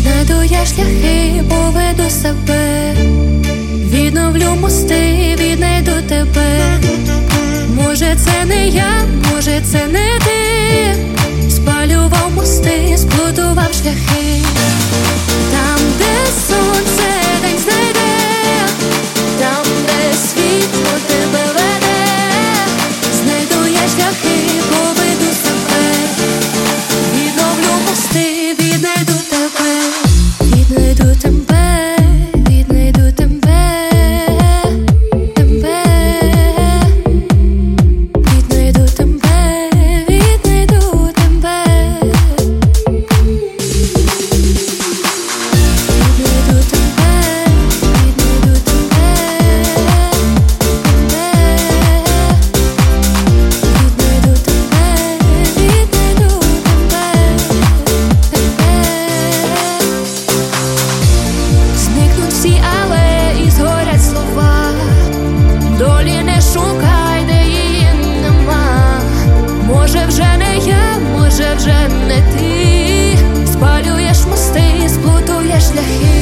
Знайду я шляхи, поведу себе, відновлю мости, віднайду тебе. Може це не я, може це не ти, спалював мости, сплутував шляхи. Там, де сонце день знайде, там, де світло тебе веде, знайду я шляхи, поведу себе, відновлю мости, віднайду тебе, віднайду тебе, віднайду тебе, тебе, віднайду тебе, віднайду тебе, віднайду тебе, віднайду тебе, віднайду тебе, віднайду тебе. Зникнуть всі алеї, згорять слова, долі не шукай, де її нема. Може вже не я, може вже не ти, спалюєш мости, сплутуєш шляхи.